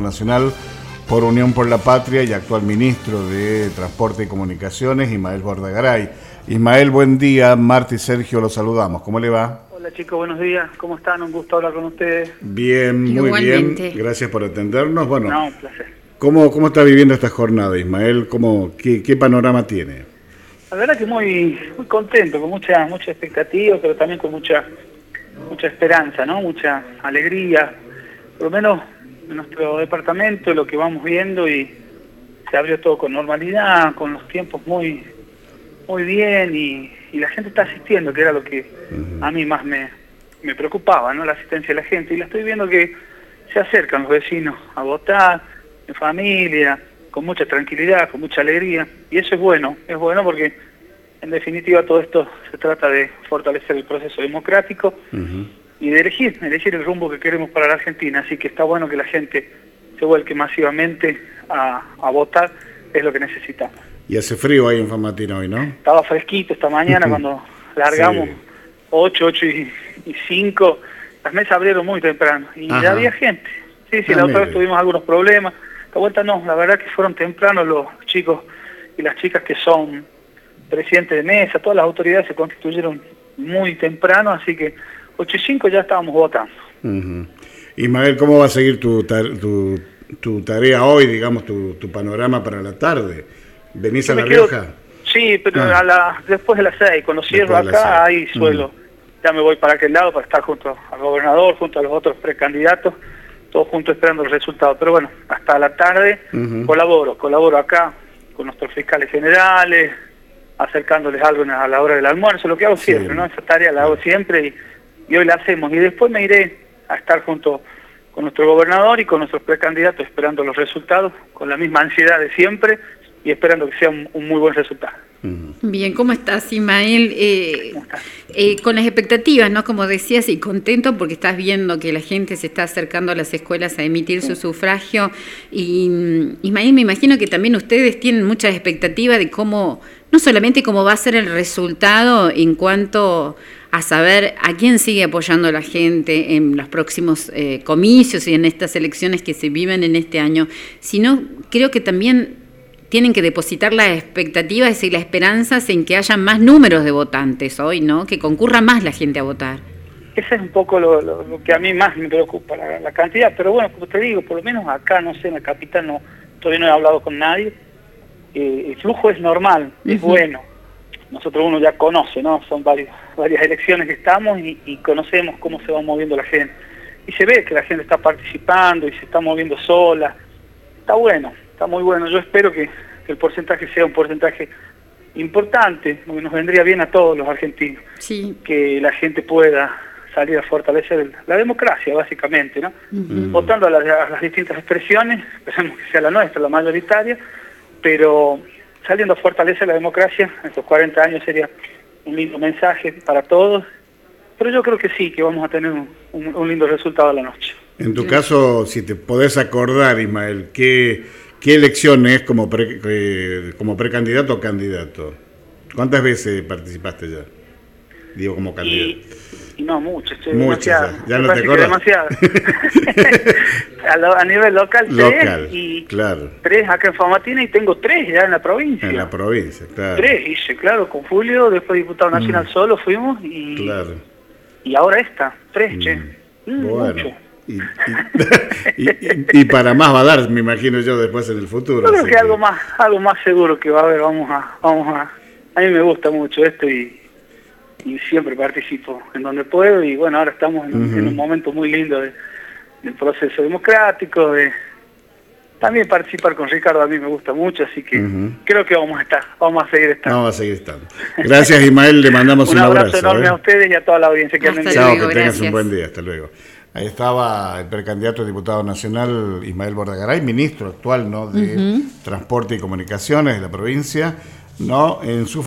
nacional por Unión por la Patria y actual ministro de Transporte y Comunicaciones, Ismael Bordagaray. Ismael, buen día. Marta y Sergio los saludamos. ¿Cómo le va? Hola chicos, buenos días. ¿Cómo están? Un gusto hablar con ustedes. Bien, muy bien. Gracias por atendernos. Bueno, no, un placer. ¿Cómo está viviendo esta jornada, Ismael? ¿Qué panorama tiene? La verdad que muy contento, con mucha expectativa, pero también con mucha esperanza, ¿no? Mucha alegría. Por lo menos en nuestro departamento lo que vamos viendo, y se abrió todo con normalidad, con los tiempos muy bien, y la gente está asistiendo, que era lo que a mí más me preocupaba, ¿no? La asistencia de la gente, y la estoy viendo que se acercan los vecinos a votar, en familia, con mucha tranquilidad, con mucha alegría, y eso es bueno porque en definitiva todo esto se trata de fortalecer el proceso democrático y de elegir el rumbo que queremos para la Argentina, así que está bueno que la gente se vuelque masivamente a votar, es lo que necesitamos. Y hace frío ahí en San Martín hoy, ¿no? Estaba fresquito esta mañana cuando largamos, sí. 8 y 5, las mesas abrieron muy temprano y ya había gente. Sí, la otra vez tuvimos algunos problemas, la vuelta no, la verdad que fueron temprano los chicos y las chicas que son presidentes de mesa, todas las autoridades se constituyeron muy temprano, así que 8 y 5 ya estábamos votando. Ismael, ¿cómo va a seguir tu tarea hoy, digamos, tu panorama para la tarde? ¿Venís a La Rioja? Sí, pero después de las 6, cuando cierro acá, ahí suelo, ya me voy para aquel lado para estar junto al gobernador, junto a los otros precandidatos, todos juntos esperando el resultado. Pero bueno, hasta la tarde colaboro acá con nuestros fiscales generales, acercándoles algo a la hora del almuerzo, lo que hago siempre, ¿no? Esa tarea la hago siempre y hoy la hacemos. Y después me iré a estar junto con nuestro gobernador y con nuestros precandidatos esperando los resultados, con la misma ansiedad de siempre y esperando que sea un muy buen resultado. Bien, ¿cómo estás, Ismael? Con las expectativas, ¿no? Como decías, y contento porque estás viendo que la gente se está acercando a las escuelas a emitir su sufragio. Y Ismael, me imagino que también ustedes tienen muchas expectativas de cómo, no solamente cómo va a ser el resultado en cuanto a saber a quién sigue apoyando la gente en los próximos comicios y en estas elecciones que se viven en este año, sino creo que también tienen que depositar las expectativas y las esperanzas en que haya más números de votantes hoy, ¿no? Que concurra más la gente a votar. Ese es un poco lo que a mí más me preocupa, la cantidad. Pero bueno, como te digo, por lo menos acá, no sé, en la capital todavía no he hablado con nadie. El flujo es normal, es bueno. Nosotros uno ya conoce, ¿no? Son varias elecciones que estamos y conocemos cómo se va moviendo la gente. Y se ve que la gente está participando y se está moviendo sola. Está bueno. Está muy bueno, yo espero que el porcentaje sea un porcentaje importante, porque nos vendría bien a todos los argentinos, que la gente pueda salir a fortalecer la democracia, básicamente, ¿no? Votando a las distintas expresiones, esperemos que sea la nuestra, la mayoritaria, pero saliendo a fortalecer la democracia, en estos 40 años sería un lindo mensaje para todos, pero yo creo que sí, que vamos a tener un lindo resultado a la noche. En tu caso, si te podés acordar, Ismael, ¿qué elecciones como precandidato o candidato? ¿Cuántas veces participaste ya? Digo, como candidato. Y no muchas, demasiado. Ya no te acuerdas. Demasiado. a nivel local, 3 y 3 acá en Famatina, y tengo 3 ya en la provincia. En la provincia, claro. 3 hice, claro, con Julio, después diputado nacional solo fuimos y ahora 3, bueno. Mucho. Y para más va a dar, me imagino yo, después en el futuro. Yo creo que algo más seguro que va a haber. Vamos a mí me gusta mucho esto y siempre participo en donde puedo, y bueno, ahora estamos en un momento muy lindo del proceso democrático, de también participar con Ricardo a mí me gusta mucho, así que creo que vamos a seguir estando. Gracias, Ismael, le mandamos un abrazo. Un abrazo enorme a ustedes y a toda la audiencia que anden. Chao, que tengas un buen día, hasta luego. Ahí estaba el precandidato a diputado nacional Ismael Bordagaray, ministro actual, ¿no?, de Transporte y Comunicaciones de la provincia, ¿no?, en su